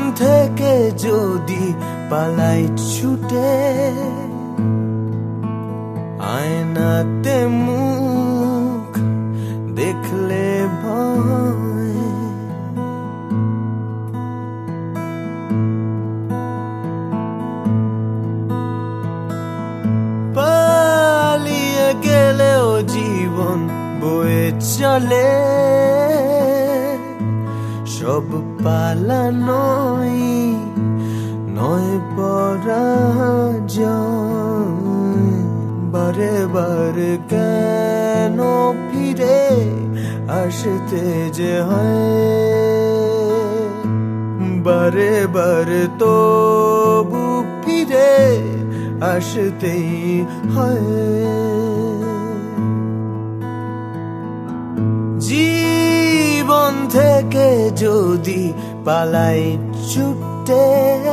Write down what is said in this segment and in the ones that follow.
থেকে যদি পালাই ছুটে, আয়নাতে মুখ দেখলে ভয়, পালিয়ে গেলেও জীবন বয়ে চলে, সব পালানোই নয় পরাজয়। বারে বারে কেন ফিরে আসতে যে হয়, বারে বারে তবু ফিরে আসতেই হয়। জীবন থেকে যদি পালাই ছুটে,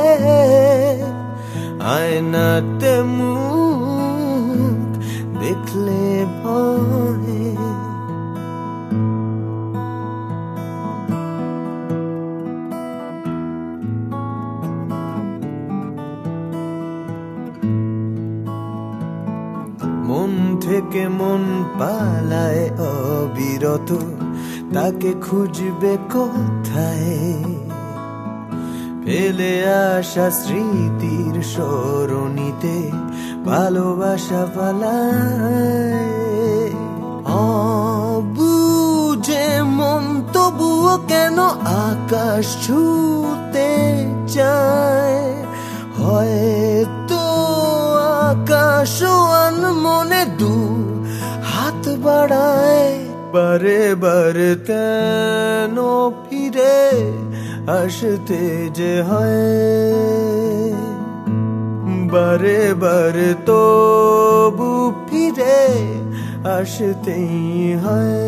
আয়নাতে মুখ দেখলে ভয়, মন থেকে মন পালায় অবিরত, তাকে খুঁজবে কোথায়? ফেলে আসা স্মৃতির সরণিতে ভালোবাসা পালায়। অবুঝে মন তবুও কেন আকাশ ছুঁতে চায়, হয়তো আকাশ মনে দু হাত বাড়ায়। বারে বারে কেন ফিরে আসতে যে হয়, বারে বারে তবু ফিরে আসতেই হয়।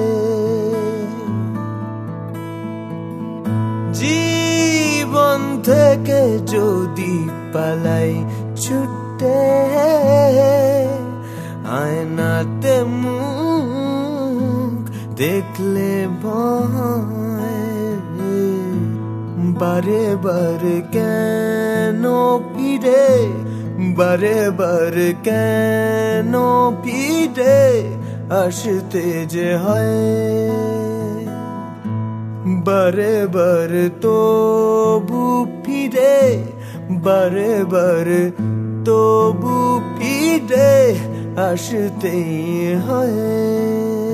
জীবন থেকে যদি পালাই ছুটে, আয়নাতে মুখ দেখলে ভয়, বারে বারে কেন ফিরে, বারে বারে কেন ফিরে আসতে যে হয়, বারে বারে তবু ফিরে, বারে বারে তবু ফিরে আসতেই হয়।